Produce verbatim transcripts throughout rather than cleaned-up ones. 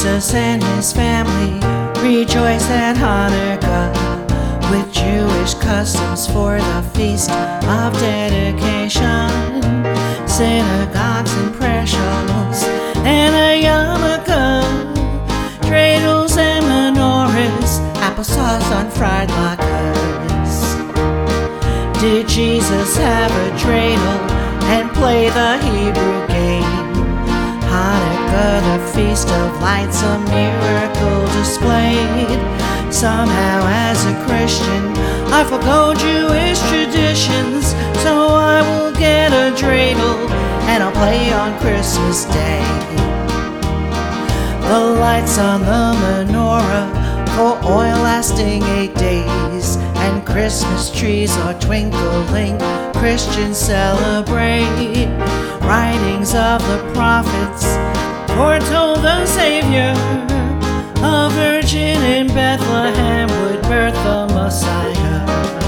Jesus and his family rejoice at Hanukkah with Jewish customs for the feast of dedication. Synagogues and prayer shawls and a yarmulke, dreidels and menorahs, applesauce on fried latkes. Did Jesus have a dreidel and play the Hebrew game? Hanukkah, the feast of lights, a miracle displayed. Somehow as a Christian I forgo Jewish traditions, so I will get a dreidel and I'll play on Christmas Day. The lights on the menorah for oil lasting eight days, and Christmas trees are twinkling, Christians celebrate. Writings of the prophets foretold the Savior, a virgin in Bethlehem would birth the Messiah.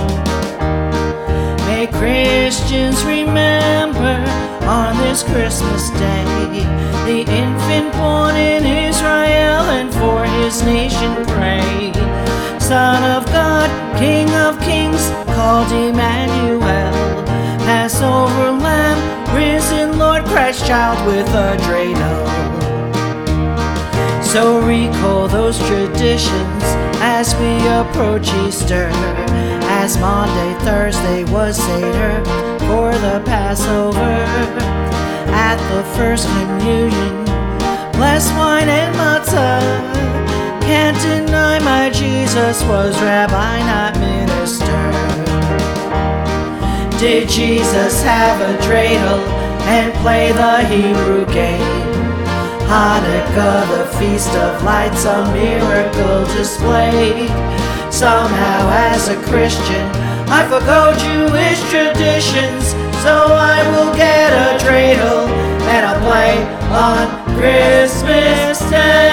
May Christians remember on this Christmas day the infant born in Israel, and for his nation pray. Son of God, King of kings, called Emmanuel, Passover Lamb, risen Lord Christ child with a dreidel. So recall those traditions as we approach Easter, as Maundy, Thursday was Seder for the Passover. At the First Communion, blessed wine and matzah, can't deny my Jesus was rabbi, not minister. Did Jesus have a dreidel and play the Hebrew game? Hanukkah, the feast of lights, a miracle displayed. Somehow as a Christian I forgo Jewish traditions, so I will get a dreidel and I'll play on Christmas Day.